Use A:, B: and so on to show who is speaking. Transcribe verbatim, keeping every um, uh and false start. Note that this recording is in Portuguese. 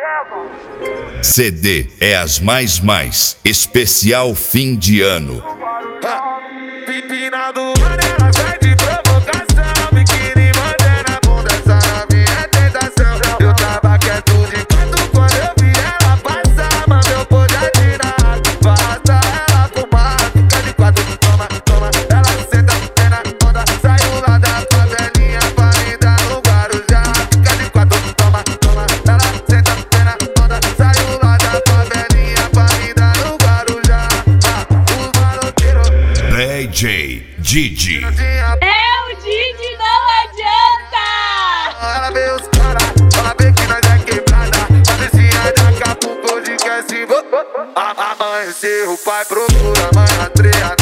A: C D é as mais mais, especial fim de ano.
B: Pipina do mano, ela sai de provocação. Biquíni mantendo a bunda, essa é minha tentação. Eu tava quieto de canto quando eu vi ela passar. Mas eu pude atirar, basta ela fumar. Fica de quatro, toma, toma. Ela senta na onda, saiu lá da favelinha pra me dar no Guarujá. Fica de quatro, toma, toma. Ela senta na onda, saiu lá da favelinha pra me dar no Guarujá. Ah, os maloteiros.
A: D J Didi.
C: É o Didi, não adianta!
B: Ela vê os cara, ela vê que nós é quebrada. Patricinha de Acapulco, hoje quer se vo- a- Amanheceu, o pai procura, a mãe rastreia.